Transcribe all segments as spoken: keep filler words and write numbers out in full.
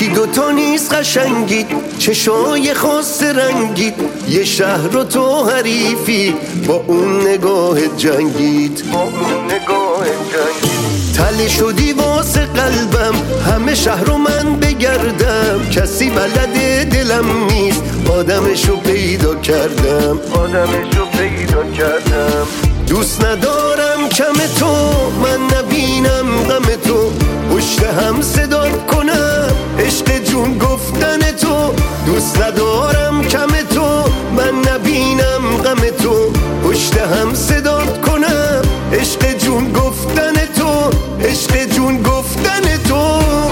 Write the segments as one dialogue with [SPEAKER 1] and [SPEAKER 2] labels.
[SPEAKER 1] یکی دوتا نیست قشنگید، چشای خاص رنگید، یه شهر رو تو حریفی با اون نگاه جنگید، با اون نگاه جنگید. تله شدی واسه قلبم، همه شهر رو من بگردم، کسی بلد دلم نیست، آدمشو پیدا کردم، آدمشو پیدا کردم. دوست ندارم کم تو، من نبینم غم تو، پشت هم صدات کنم عشق جون گفتن تو. دوست ندارم کم تو، من نبینم غم تو، پشت هم صدات کنم عشق جون گفتن تو، عشق جون گفتن تو.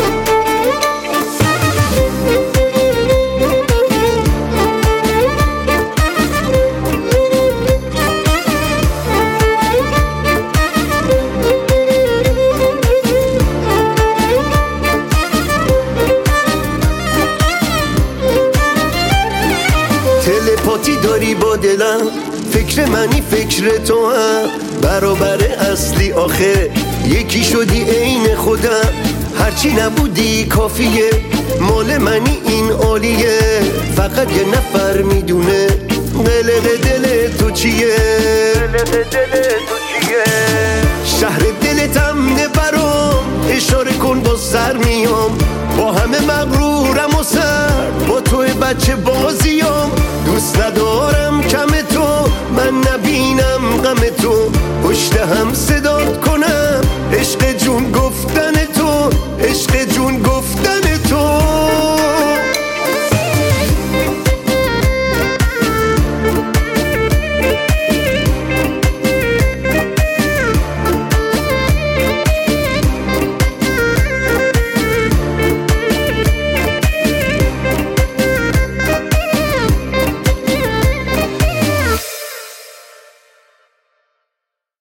[SPEAKER 1] تلپاتی داری با دلم، فکر منی فکر تو هم، برابر اصلی آخه یکی شدی عین خودم. هرچی نبودی کافیه، مال منی این عالیه، فقط یه نفر میدونه قلق دل تو چیه، قلق دل تو چیه. شهر دلتم نه برام، اشاره کن با سر میام، با همه مغرورم و سر، با توی بچه بازیام. دوست ندارم